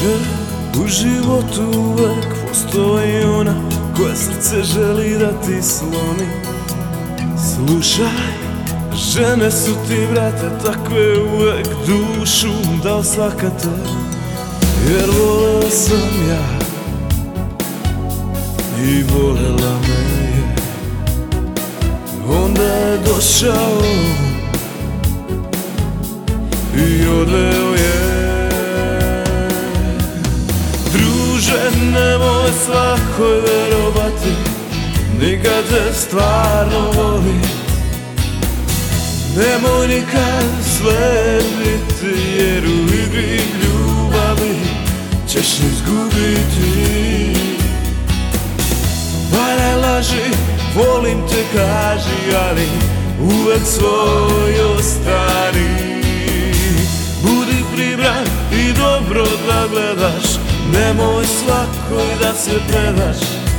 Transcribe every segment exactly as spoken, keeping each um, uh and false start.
Žena u životu uvek postoji ona koja srce želi da ti slomi. Slušaj, žene su ti, brate, takve uvek dušu dao svaka te. Jer voleo sam ja i volela me je. Onda je došao i odveo je. Druže, nemoj svakoj verovati, nikad te stvarno voli. Nemoj nikad slediti, jer u igri ljubavi ćeš izgubiti. Varaj, laži, volim te kaži, ali uvek svoj ostani. Budi pribran i dobro da gledaš, nemoj svakoj da se predaš.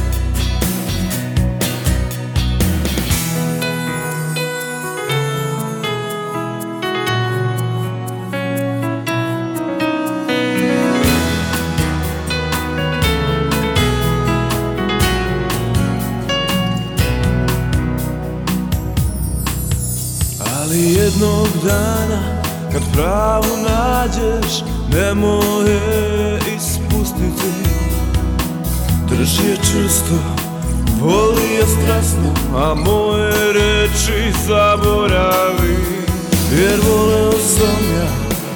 Ali jednog dana, kad pravu nađeš, nemoj je ispustiti. Drži je čvrsto, voli je strasno, a moje reči zaboravi. Jer voleo sam ja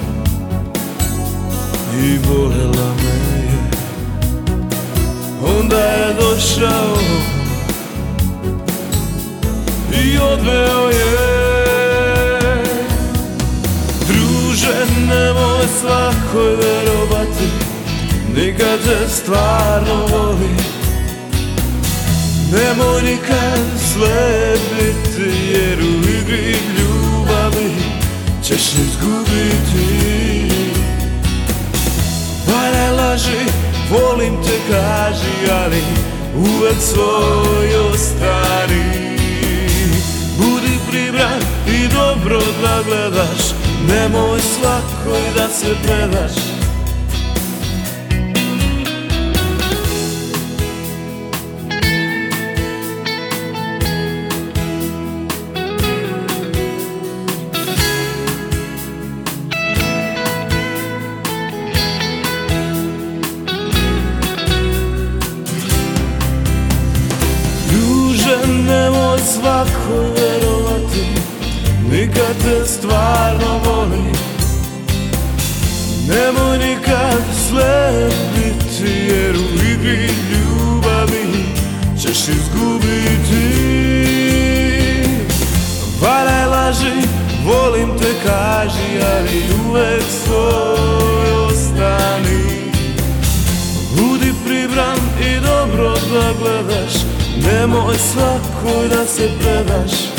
i volela me je. Onda je došao i odveo je. Nemoj svakoj verovati, nikad te stvarno voli. Nemoj nikad slediti, jer u igri ljubavi ćeš izgubiti. Varaj, laži, volim te kaži, ali uvek svoj ostani. Budi pribran i dobro da gledaš, nemoj svakoj da se predaš. Druže, nemoj svakoj verovati, nikad te stvarno voli. Nemoj nikad slediti, jer u igri ljubavi ćeš izgubiti. Varaj, laži, volim te kaži, ali uvek svoj ostani. Budi pribran i dobro da gledaš, nemoj svakoj da se predaš.